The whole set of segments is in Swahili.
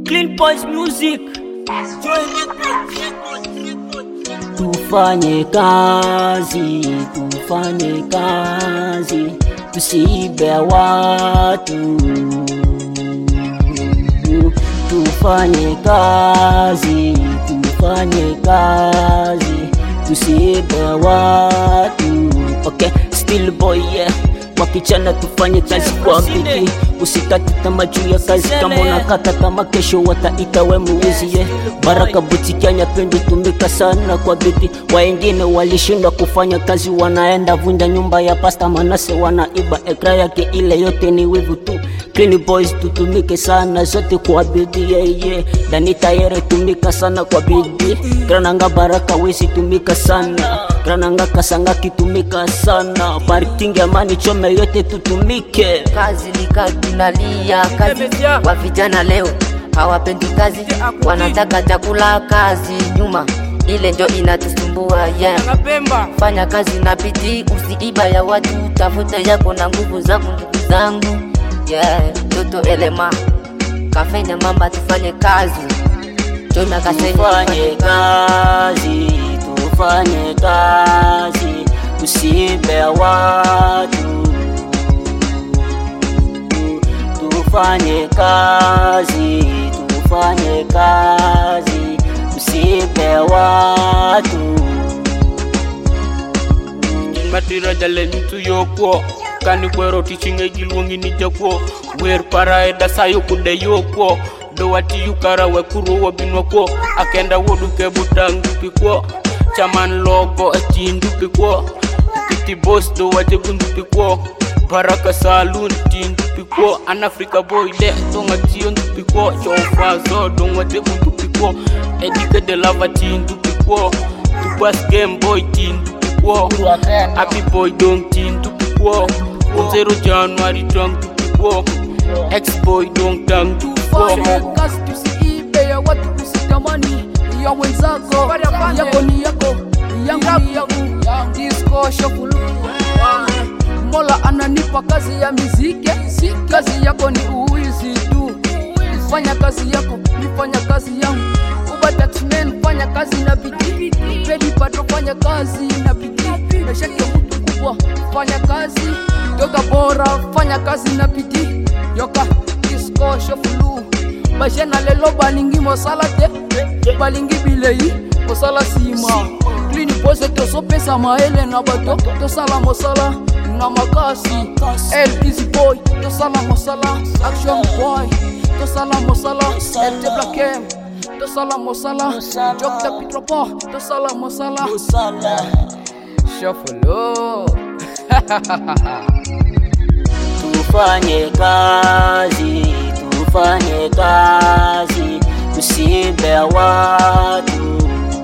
Clean Boys Music. Tufanye kazi, tusiibe watu. Tufanye kazi, tusiibe watu. Okay, still boy yeah. Wakichana tufanye kazi kwa bidii, usikate tamaa juu ya kazi. Kama unakata tamaa kesho wataita we mwizi yeah. Baraka butiki anyapendi tumika sana kwa bidii. Wengine walishindwa kufanya kazi wanaenda vunja nyumba ya Pastor Manase, wanaiba ekra yake, ile yote ni wivu tu. Clean Boys tutumike sana zote kwa bidii yeah. Danita yere tumika sana kwa bidii. Grananga Baraka wezi tumika sana, Grananga Kasanga kitumika sana. Parking amani chome yote tutumike. Kazi tunalia kazi. Wa vijana leo hawapendi kazi, wanataka chakula kazi nyuma, ile ndio inatusumbua yeah. Fanya kazi na bidii, usiiba ya watu, tafuta yako na nguvu zangu ndugu zangu yeah. Toto elema kafenya mamba, tufanye kazi. Jona Tufanye kazi, tusiibe watu. Tufanye kazi, tusiibe watu. Matira jale nitu yoko kani kwero tichinge gilwongi ni jako wer para eda sayo kunde yoko do wati yukara we kuru wabinwa ko akenda wodu ke butangu pikwo chaman logo atindu pikwo kiti boss do wati gundu pikwo Baraka saloon tindu pikwo an Africa boy de tonga tion pikwo chofa zo do wati gundu pikwo edike de lava tindu pikwo tupas game boy tindu pikwo happy boy dong tindu pikwo 0 January tong pikwo ex boy dong tang Tufanye kazi tusiibe ya watu, usitamani ya wenzako. Yako ni yako, yangu ni yangu. Disco shokulu Mola ananipa kazi ya muziki. Kazi yako ni uizi tu. Fanya kazi yako, nifanya kazi yangu. Uba taxman fanya kazi na bidii. Pedi pato fanya kazi na bidii. Nashaki mtu kubwa fanya kazi. Yoga bora fanya kazi na bidii. Yoka disco shofulu bajena lelo balingi mosala te, balingi bilei mosala sima. Clean Boys to pesa maele na bato, to sala mosala na makasi. Easy boy to sala mosala, action boy to sala mosala, te blakem to sala mosala, jok ta pitropo to sala mosala. Shofulu Tufanye kazi, tusiibe watu.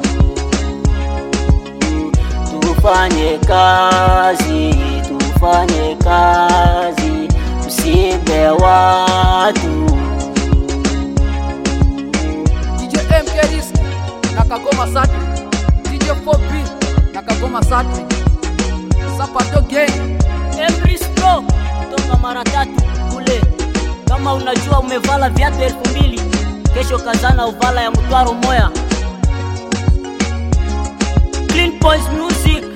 Tufanye kazi, tusiibe watu. DJ MK Risk na Kagoma Sati, DJ 4B na Kagoma Sati, Sapato Gang Embrace Pro kutoka mara 3 kule. Kama unajua umevala viatu 2000, kesho kazana uvala ya mtwaro moya. Clean Boys Music.